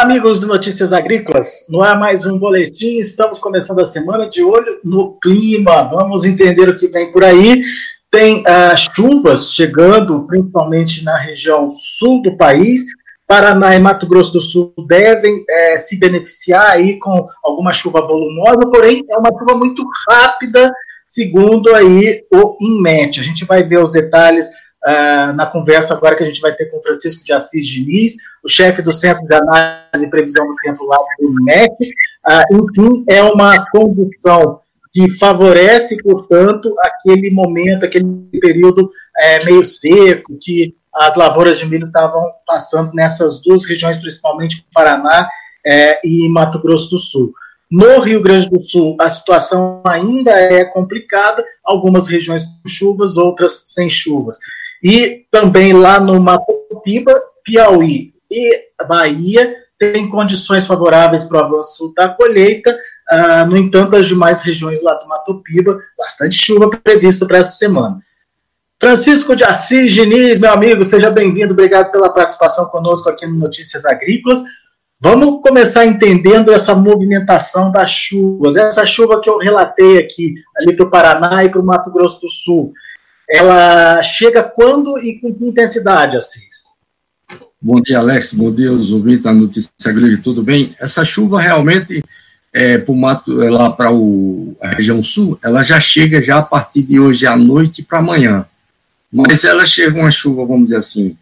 amigos do Notícias Agrícolas, não é mais um boletim, estamos começando a semana de olho no clima, vamos entender o que vem por aí. Tem chuvas chegando, principalmente na região sul do país. Paraná e Mato Grosso do Sul devem se beneficiar aí com alguma chuva volumosa, porém é uma chuva muito rápida, segundo aí o INMET. A gente vai ver os detalhes na conversa agora que a gente vai ter com o Francisco de Assis Diniz, o chefe do Centro de Análise e Previsão do Tempo lá do INMET. Enfim, é uma condição que favorece, portanto, aquele momento, aquele período meio seco, que as lavouras de milho estavam passando nessas duas regiões, principalmente Paraná e Mato Grosso do Sul. No Rio Grande do Sul, a situação ainda é complicada, algumas regiões com chuvas, outras sem chuvas. E também lá no Mato Piba, Piauí e Bahia tem condições favoráveis para o avanço da colheita. No entanto, as demais regiões lá do Mato Piba, bastante chuva prevista para essa semana. Francisco de Assis Diniz, meu amigo, seja bem-vindo, obrigado pela participação conosco aqui no Notícias Agrícolas. Vamos começar entendendo essa movimentação das chuvas. Essa chuva que eu relatei aqui, ali para o Paraná e para o Mato Grosso do Sul, ela chega quando e com que intensidade, Assis? Bom dia, Alex. Bom dia, os ouvintes da Notícia Agrícola. Tudo bem? Essa chuva realmente, lá para a região sul, ela já chega já a partir de hoje à noite para amanhã. Mas ela chega uma chuva, vamos dizer assim,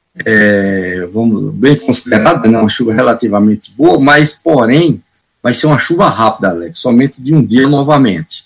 bem considerada, né? Uma chuva relativamente boa, mas, porém, vai ser uma chuva rápida, Alex, somente de um dia novamente.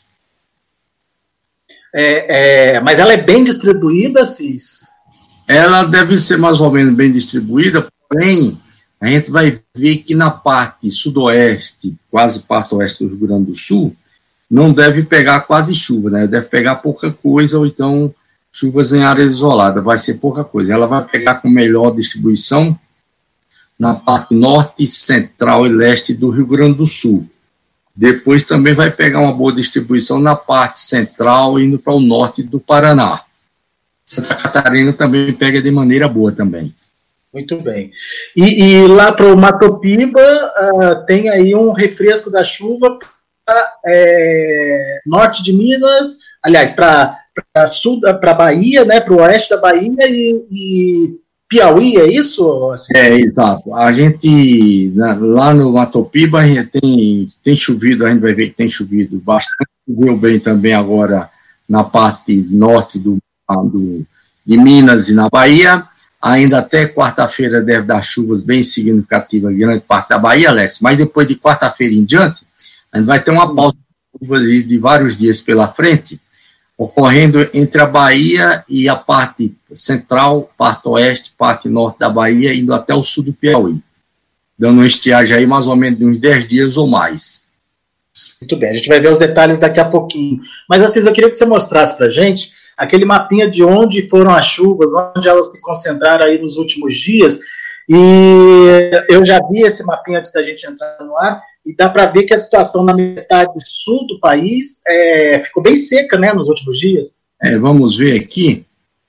Mas ela é bem distribuída, Cis? Ela deve ser mais ou menos bem distribuída, porém, a gente vai ver que na parte sudoeste, quase parte oeste do Rio Grande do Sul, não deve pegar quase chuva, né? Deve pegar pouca coisa, ou então chuvas em área isolada, vai ser pouca coisa. Ela vai pegar com melhor distribuição na parte norte, central e leste do Rio Grande do Sul. Depois também vai pegar uma boa distribuição na parte central, indo para o norte do Paraná. Santa Catarina também pega de maneira boa também. Muito bem. E lá para o Mato Piba, tem aí um refresco da chuva para norte de Minas, aliás, para sul, para Bahia, né, para o oeste da Bahia e Piauí, é isso? Assim? Exato. A gente, lá no Mato Piba, a gente tem chovido, a gente vai ver que tem chovido bastante, choveu bem também agora na parte norte de Minas e na Bahia. Ainda até quarta-feira deve dar chuvas bem significativas em grande parte da Bahia, Alex, mas depois de quarta-feira em diante, a gente vai ter uma pausa de vários dias pela frente, ocorrendo entre a Bahia e a parte central, parte oeste, parte norte da Bahia, indo até o sul do Piauí, dando uma estiagem aí mais ou menos de uns 10 dias ou mais. Muito bem, a gente vai ver os detalhes daqui a pouquinho. Mas, Assis, eu queria que você mostrasse para a gente aquele mapinha de onde foram as chuvas, onde elas se concentraram aí nos últimos dias. E eu já vi esse mapinha antes da gente entrar no ar, e dá para ver que a situação na metade sul do país ficou bem seca, né, nos últimos dias. Vamos ver aqui.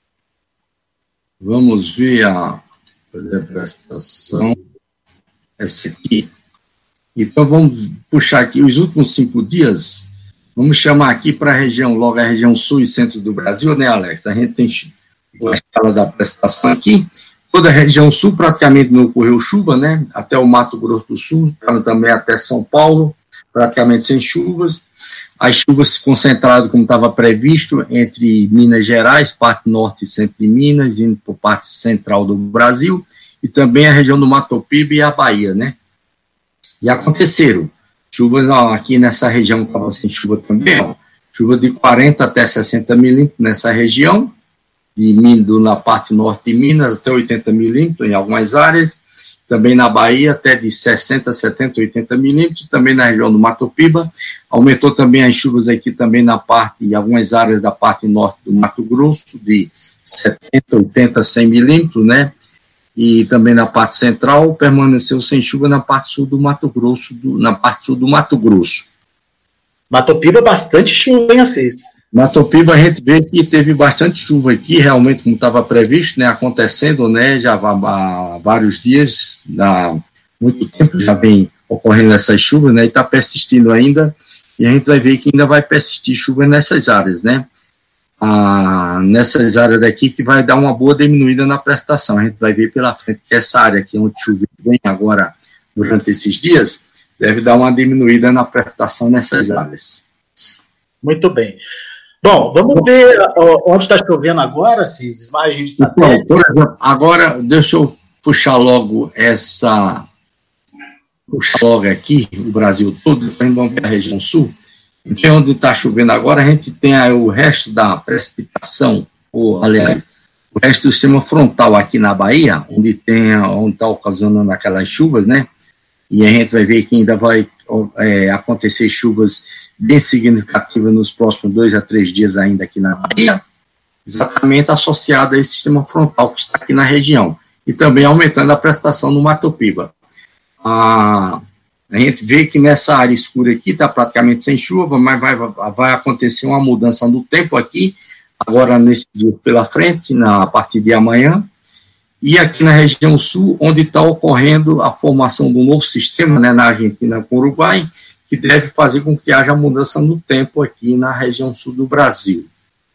Vamos ver a precipitação. Essa aqui. Então, vamos puxar aqui os últimos 5 dias. Vamos chamar aqui para a região, logo a região sul e centro do Brasil, né, Alex? A gente tem a escala da precipitação aqui. Toda a região sul praticamente não ocorreu chuva, né? Até o Mato Grosso do Sul, também até São Paulo, praticamente sem chuvas. As chuvas se concentraram, como estava previsto, entre Minas Gerais, parte norte e centro de Minas, indo para a parte central do Brasil, e também a região do Mato Piba e a Bahia, né? E aconteceram chuvas aqui nessa região, estava sem chuva também, chuva de 40 até 60 milímetros nessa região, na parte norte de Minas até 80 milímetros em algumas áreas, também na Bahia até de 60, 70, 80 milímetros, também na região do Mato Piba. Aumentou também as chuvas aqui também em algumas áreas da parte norte do Mato Grosso, de 70, 80, 100 milímetros, né? E também na parte central permaneceu sem chuva na parte sul do Mato Grosso, Mato Piba, bastante chuva, hein, Assis? Mato Piba, a gente vê que teve bastante chuva aqui, realmente, como estava previsto, né, acontecendo, né, já há vários dias, muito tempo já vem ocorrendo essas chuvas, né, e está persistindo ainda, e a gente vai ver que ainda vai persistir chuva nessas áreas, né, nessas áreas daqui, que vai dar uma boa diminuída na precipitação. A gente vai ver pela frente que essa área aqui, onde choveu bem agora, durante esses dias, deve dar uma diminuída na precipitação nessas áreas. Muito bem. Bom, vamos ver onde está chovendo agora, Cis, imagens de satélite. Então, por exemplo, agora, deixa eu puxar logo aqui, o Brasil todo, vamos ver a região sul. Então, onde está chovendo agora, a gente tem aí o resto da precipitação, aliás, o resto do sistema frontal aqui na Bahia, onde está ocasionando aquelas chuvas, né? E a gente vai ver que ainda vai acontecer chuvas bem significativas nos próximos 2 a 3 dias ainda aqui na Bahia, exatamente associado a esse sistema frontal que está aqui na região, e também aumentando a precipitação no Mato Piba. A gente vê que nessa área escura aqui está praticamente sem chuva, mas vai acontecer uma mudança do tempo aqui, agora nesse dia pela frente, a partir de amanhã, e aqui na região sul, onde está ocorrendo a formação de um novo sistema, né, na Argentina com o Uruguai, que deve fazer com que haja mudança no tempo aqui na região sul do Brasil.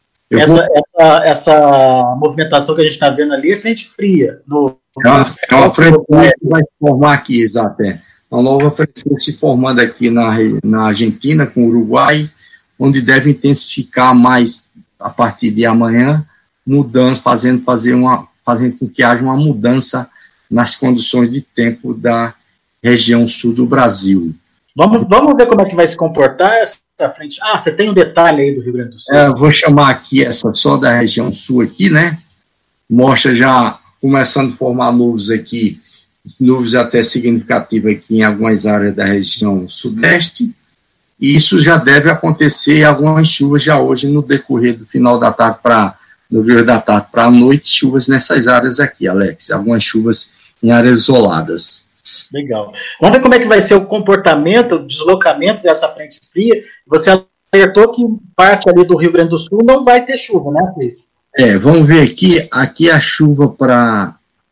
Essa movimentação que a gente está vendo ali é frente fria. É uma frente fria que vai se formar aqui, exato. Uma nova frente fria se formando aqui na Argentina com o Uruguai, onde deve intensificar mais a partir de amanhã, fazendo com que haja uma mudança nas condições de tempo da região sul do Brasil. Vamos ver como é que vai se comportar essa frente. Você tem um detalhe aí do Rio Grande do Sul. Eu vou chamar aqui essa só da região sul aqui, né? Mostra já começando a formar nuvens aqui, nuvens até significativas aqui em algumas áreas da região sudeste, e isso já deve acontecer algumas chuvas já hoje no decorrer do final da tarde no meio da tarde para a noite, chuvas nessas áreas aqui, Alex, algumas chuvas em áreas isoladas. Legal. Vamos ver como é que vai ser o comportamento, o deslocamento dessa frente fria. Você alertou que parte ali do Rio Grande do Sul não vai ter chuva, né, Cris? Vamos ver aqui a chuva para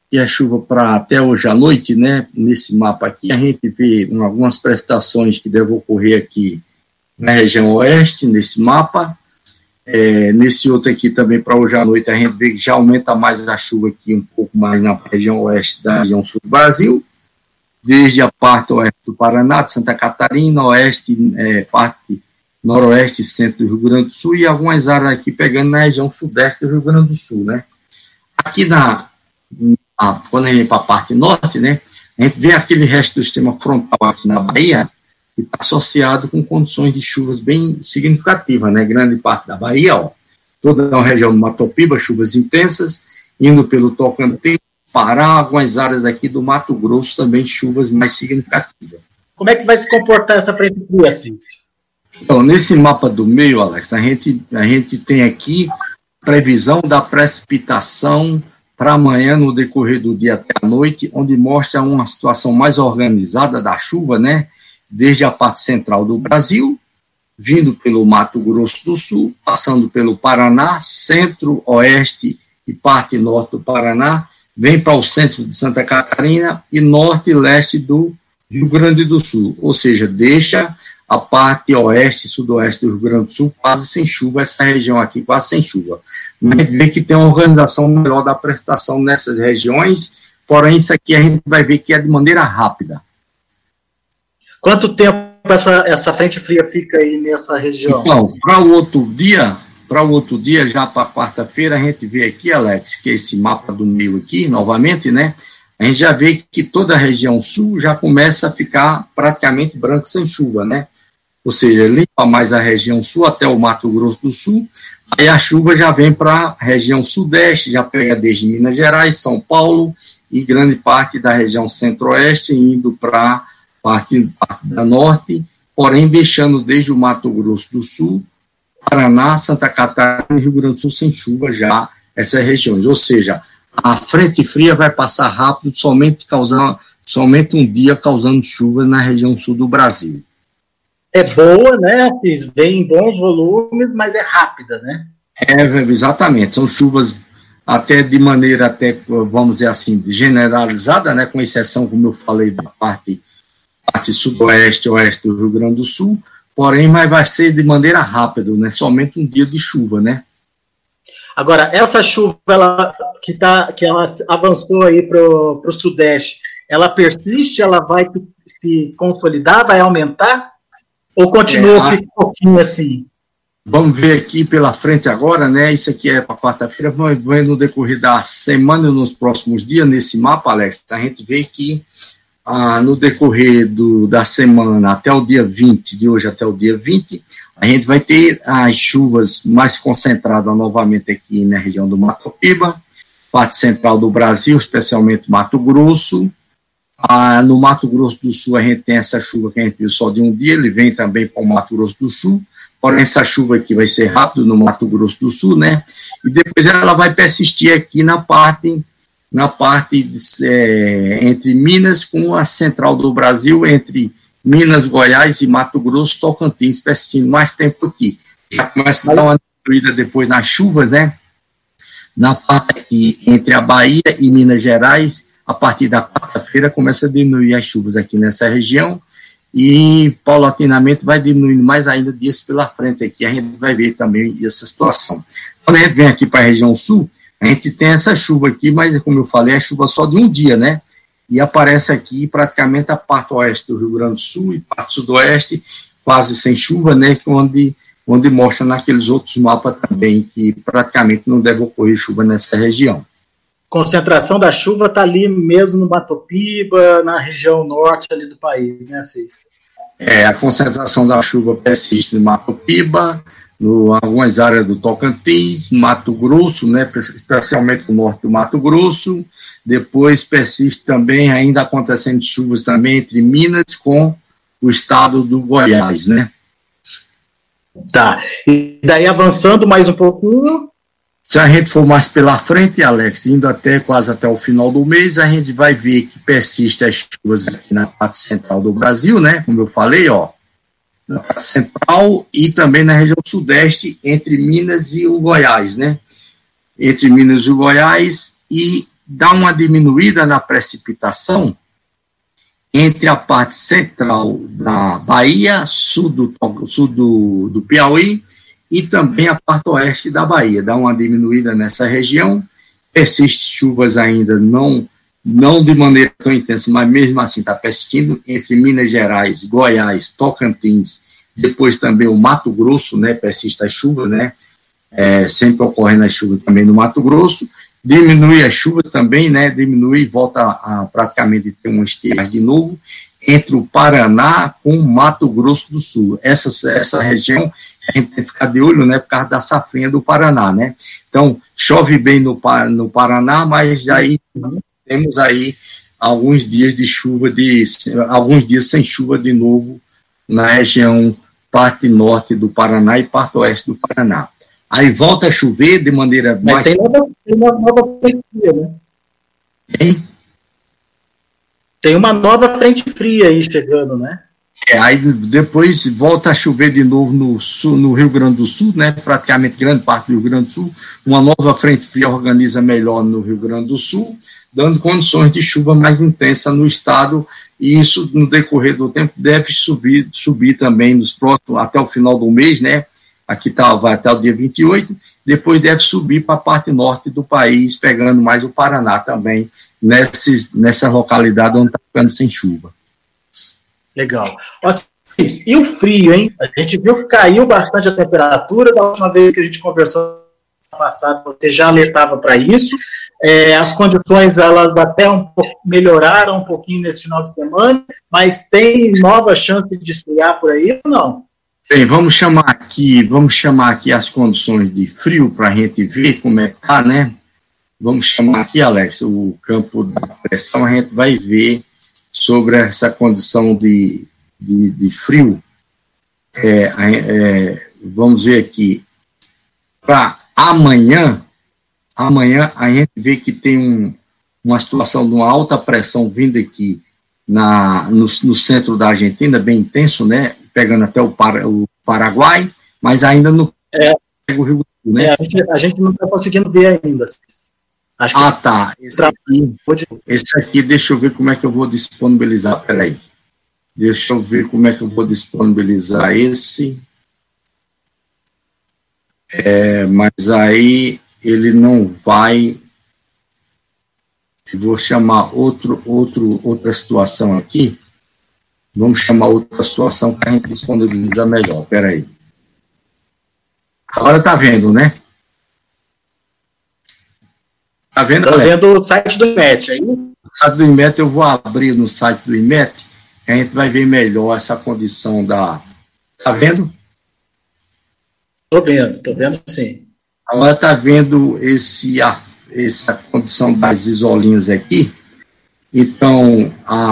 até hoje à noite, né? Nesse mapa aqui, a gente vê algumas precipitações que devem ocorrer aqui na região oeste, nesse mapa. Nesse outro aqui também, para hoje à noite, a gente vê que já aumenta mais a chuva aqui, um pouco mais na região oeste da região sul do Brasil, desde a parte oeste do Paraná, de Santa Catarina, oeste, parte noroeste e centro do Rio Grande do Sul, e algumas áreas aqui pegando na região sudeste do Rio Grande do Sul, né? Aqui quando a gente vai para a parte norte, né, a gente vê aquele resto do sistema frontal aqui na Bahia, que está associado com condições de chuvas bem significativas, né? Grande parte da Bahia, toda a região do Mato Piba, chuvas intensas, indo pelo Tocantins, Pará, algumas áreas aqui do Mato Grosso também chuvas mais significativas. Como é que vai se comportar essa frente fria assim? Então, nesse mapa do meio, Alex, a gente tem aqui previsão da precipitação para amanhã, no decorrer do dia até a noite, onde mostra uma situação mais organizada da chuva, né? Desde a parte central do Brasil, vindo pelo Mato Grosso do Sul, passando pelo Paraná, centro, oeste e parte norte do Paraná, vem para o centro de Santa Catarina e norte e leste do Rio Grande do Sul, ou seja, deixa a parte oeste e sudoeste do Rio Grande do Sul quase sem chuva, essa região aqui quase sem chuva. Mas a gente vê que tem uma organização melhor da precipitação nessas regiões, porém isso aqui a gente vai ver que é de maneira rápida. Quanto tempo essa frente fria fica aí nessa região? Então, para o outro dia, já para quarta-feira, a gente vê aqui, Alex, que é esse mapa do meio aqui, novamente, né? A gente já vê que toda a região sul já começa a ficar praticamente branca sem chuva, né? Ou seja, limpa mais a região sul até o Mato Grosso do Sul, aí a chuva já vem para a região sudeste, já pega desde Minas Gerais, São Paulo e grande parte da região centro-oeste, indo para parte da norte, porém deixando desde o Mato Grosso do Sul, Paraná, Santa Catarina e Rio Grande do Sul sem chuva já essas regiões. Ou seja, a frente fria vai passar rápido, somente um dia causando chuva na região sul do Brasil. É boa, né? Vem em bons volumes, mas é rápida, né? Exatamente. São chuvas até de maneira, até, vamos dizer assim, generalizada, né, com exceção, como eu falei, da parte sudoeste, oeste do Rio Grande do Sul, porém, mas vai ser de maneira rápida, né, somente um dia de chuva, né. Agora, essa chuva que ela avançou aí para o sudeste, ela persiste, ela vai se consolidar, vai aumentar? Ou continua um pouquinho assim? Vamos ver aqui pela frente agora, né? Isso aqui é para quarta-feira, vamos ver no decorrer da semana e nos próximos dias, nesse mapa, Alex, a gente vê que no decorrer da semana, até o dia 20, de hoje até o dia 20, a gente vai ter as chuvas mais concentradas novamente aqui na região do Mato Piba, parte central do Brasil, especialmente Mato Grosso. No Mato Grosso do Sul, a gente tem essa chuva que a gente viu só de um dia, ele vem também para o Mato Grosso do Sul, porém essa chuva aqui vai ser rápido no Mato Grosso do Sul, né? E depois ela vai persistir aqui na parte entre Minas com a central do Brasil, entre Minas, Goiás e Mato Grosso, Tocantins, persistindo mais tempo aqui. Já começa a dar uma diminuída depois nas chuvas, né? Na parte aqui entre a Bahia e Minas Gerais, a partir da quarta-feira começa a diminuir as chuvas aqui nessa região e paulatinamente vai diminuindo mais ainda dias pela frente aqui. A gente vai ver também essa situação. Quando a gente vem aqui para a região sul, a gente tem essa chuva aqui, mas como eu falei, é chuva só de um dia, né? E aparece aqui praticamente a parte oeste do Rio Grande do Sul e parte sudoeste, quase sem chuva, né? Onde mostra naqueles outros mapas também que praticamente não deve ocorrer chuva nessa região. Concentração da chuva está ali mesmo no Mato Piba, na região norte ali do país, né, Cis? A concentração da chuva persiste no Mato Piba, algumas áreas do Tocantins, Mato Grosso, né, especialmente no norte do Mato Grosso. Depois persiste também, ainda acontecendo chuvas também entre Minas com o estado do Goiás, né? Tá. E daí avançando mais um pouquinho. Se a gente for mais pela frente, Alex, indo quase até o final do mês, a gente vai ver que persiste as chuvas aqui na parte central do Brasil, né? Como eu falei, na parte central e também na região sudeste, entre Minas e o Goiás, né? Entre Minas e o Goiás, e dá uma diminuída na precipitação entre a parte central da Bahia, sul do Piauí, e também a parte oeste da Bahia. Dá uma diminuída nessa região, persiste chuvas ainda, não de maneira tão intensa, mas mesmo assim está persistindo entre Minas Gerais, Goiás, Tocantins, depois também o Mato Grosso, né, persiste a chuva, né, sempre ocorrendo as chuvas também no Mato Grosso, diminui as chuvas também, né, diminui e volta a praticamente ter uma estiagem de novo, entre o Paraná com o Mato Grosso do Sul. Essa região a gente tem que ficar de olho, né, por causa da safrinha do Paraná, né? Então, chove bem no Paraná, mas aí temos aí alguns dias de chuva, alguns dias sem chuva de novo na região parte norte do Paraná e parte oeste do Paraná. Aí volta a chover de maneira mais... Mas tem uma nova frente fria, né? Tem uma nova frente fria aí chegando, né? Aí depois volta a chover de novo no Rio Grande do Sul, né? Praticamente grande parte do Rio Grande do Sul. Uma nova frente fria organiza melhor no Rio Grande do Sul, dando condições de chuva mais intensa no estado, e isso no decorrer do tempo deve subir também nos próximos, até o final do mês, né? Aqui vai até o dia 28, depois deve subir para a parte norte do país, pegando mais o Paraná também, nessa localidade onde está ficando sem chuva. Legal. E o frio, hein? A gente viu que caiu bastante a temperatura. Da última vez que a gente conversou no passado, você já alertava para isso. As condições, elas até melhoraram um pouquinho nesse final de semana, mas tem nova chance de esfriar por aí ou não? Bem, vamos chamar aqui as condições de frio para a gente ver como é que está, né? Vamos chamar aqui, Alex, o campo da pressão, a gente vai ver sobre essa condição de frio. Vamos ver aqui. Para amanhã a gente vê que tem uma situação de uma alta pressão vindo aqui no centro da Argentina, bem intenso, né? Pegando até o Paraguai, mas ainda não pega o Rio Grande do Sul, né? A gente não está conseguindo ver ainda. Acho que tá. Esse aqui, deixa eu ver como é que eu vou disponibilizar. Peraí. Deixa eu ver como é que eu vou disponibilizar esse. Mas aí ele não vai. Eu vou chamar outra situação aqui. Vamos chamar outra situação que a gente disponibiliza melhor. Peraí. Agora tá vendo, né? Tá vendo? Tá vendo o site do IMET aí? O site do IMET, eu vou abrir no site do IMET, que a gente vai ver melhor essa condição da... Tá vendo? Tô vendo sim. Agora tá vendo essa condição das isolinhas aqui. Então,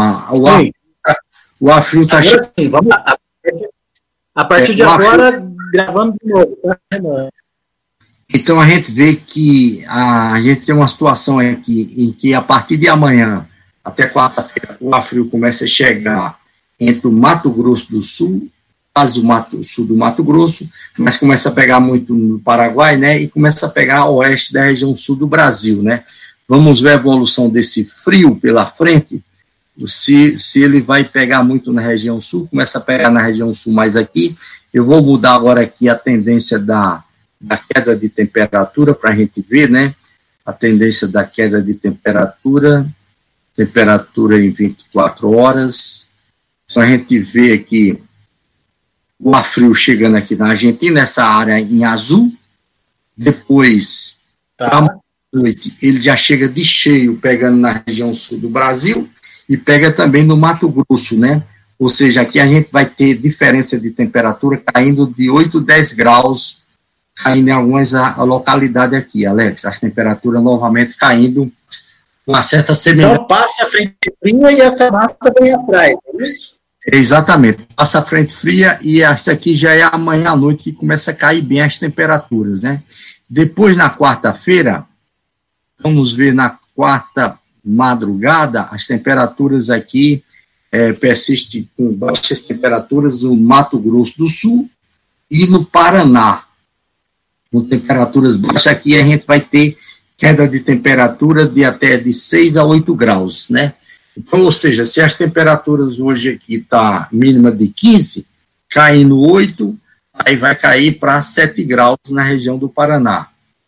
o ar-frio tá chegando. Sim, vamos lá. A partir de agora, gravando de novo, tá, Renan? Então, a gente vê que a gente tem uma situação aqui em que, a partir de amanhã, até quarta-feira, o ar frio começa a chegar entre o Mato Grosso do Sul, quase o sul do Mato Grosso, mas começa a pegar muito no Paraguai, né, e começa a pegar o oeste da região sul do Brasil, né. Vamos ver a evolução desse frio pela frente, se ele vai pegar muito na região sul, começa a pegar na região sul mais aqui. Eu vou mudar agora aqui a tendência da queda de temperatura para a gente ver, né? A tendência da queda de temperatura em 24 horas. Então a gente vê aqui o ar frio chegando aqui na Argentina, essa área em azul. Depois, à noite, ele já chega de cheio pegando na região sul do Brasil e pega também no Mato Grosso, né? Ou seja, aqui a gente vai ter diferença de temperatura caindo de 8 a 10 graus, caindo em algumas localidades aqui, Alex. As temperaturas novamente caindo com uma certa semelhança. Então passa a frente fria e essa massa vem atrás, é isso? Exatamente. Passa a frente fria e essa aqui já é amanhã à noite que começa a cair bem as temperaturas, né? Depois, na quarta-feira, vamos ver na quarta madrugada, as temperaturas aqui persistem com baixas temperaturas no Mato Grosso do Sul e no Paraná. Com temperaturas baixas aqui, a gente vai ter queda de temperatura de até de 6 a 8 graus, né? Então, ou seja, se as temperaturas hoje aqui tá mínima de 15, caindo 8, aí vai cair para 7 graus na região do Paraná.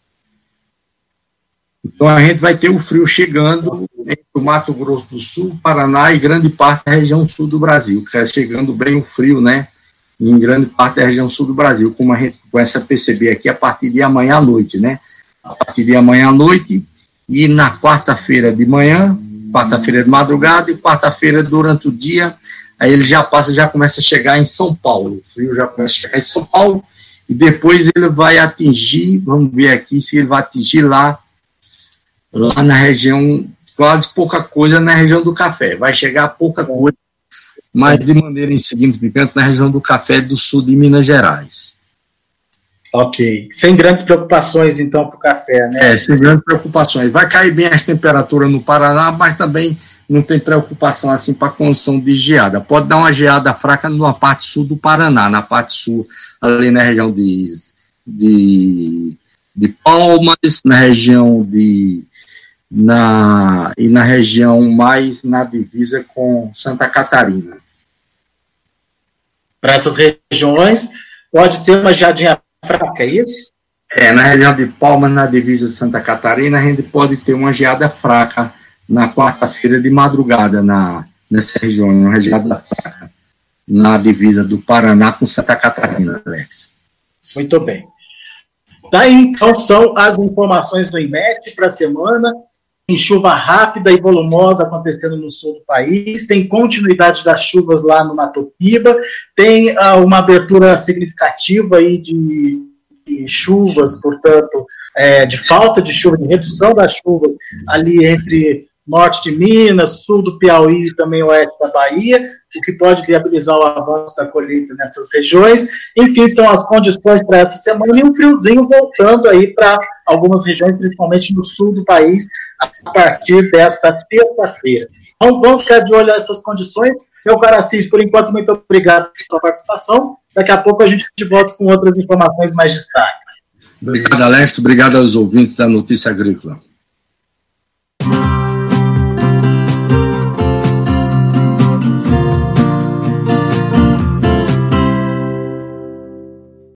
Então, a gente vai ter o frio chegando entre o Mato Grosso do Sul, Paraná e grande parte da região sul do Brasil, que é chegando bem o frio, né? Em grande parte da região sul do Brasil, como a gente começa a perceber aqui a partir de amanhã à noite, né? A partir de amanhã à noite e na quarta-feira de manhã, quarta-feira de madrugada e quarta-feira durante o dia, aí ele já começa a chegar em São Paulo. O frio já começa a chegar em São Paulo e depois ele vai atingir, vamos ver aqui se ele vai atingir lá na região, quase pouca coisa na região do Café. Vai chegar pouca coisa, mas de maneira insignificante na região do Café do sul de Minas Gerais. Ok. Sem grandes preocupações, então, para o café, né? Sem grandes preocupações. Vai cair bem as temperaturas no Paraná, mas também não tem preocupação assim para a condição de geada. Pode dar uma geada fraca na parte sul do Paraná, na parte sul, ali na região de Palmas, na região e na região mais na divisa com Santa Catarina. Para essas regiões, pode ser uma geadinha fraca, é isso? Na região de Palmas, na divisa de Santa Catarina, a gente pode ter uma geada fraca na quarta-feira de madrugada nessa região, uma geada fraca na divisa do Paraná com Santa Catarina, Alex. Muito bem. Daí, então, são as informações do IMET para a semana. Tem chuva rápida e volumosa acontecendo no sul do país, tem continuidade das chuvas lá no Mato Piba, tem uma abertura significativa aí de chuvas, portanto, de falta de chuva, de redução das chuvas ali entre norte de Minas, sul do Piauí e também oeste da Bahia, o que pode viabilizar o avanço da colheita nessas regiões. Enfim, são as condições para essa semana e um friozinho voltando aí para algumas regiões, principalmente no sul do país, a partir desta terça-feira. Então, vamos ficar de olho nessas condições. Eu, Caracis, por enquanto, muito obrigado pela sua participação. Daqui a pouco a gente volta com outras informações mais destaques. Obrigado, Alex. Obrigado aos ouvintes da Notícia Agrícola.